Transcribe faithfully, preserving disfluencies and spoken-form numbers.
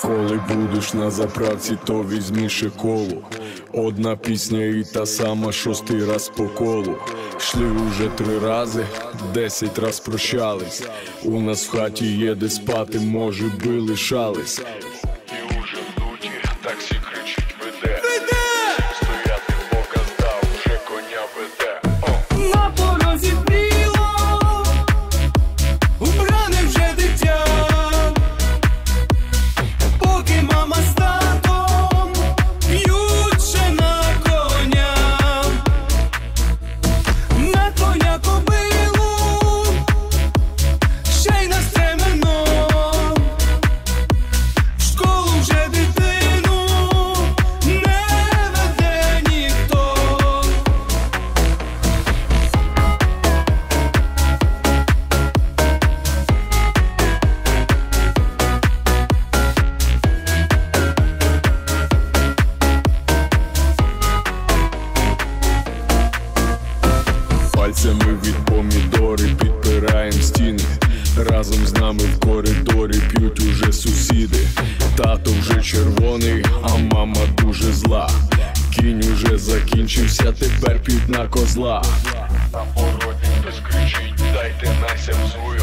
Коли будеш на заправці, то візьми ще колу. Одна пісня і та сама, шостий раз по колу. Шли уже три рази, десять раз прощались. У нас в хаті є де спати, може би лишались. І уже вдуті, таксі кричить веде. Стояти показ дав, вже коня веде. О. На порозі пріло, убране вже дитя. Поки мама з татом п'ють ще на коня. На коня кобилу, ще й на стремено. В школу вже дитину не веде ніхто. Пальцями від помідори підпираєм стіни. Разом з нами в коридорі п'ють уже сусіди. Тато вже червоний, а мама дуже зла. Кінь уже закінчився, тепер п'ють на козла. На породі хтось кричить, дайте Нася взую.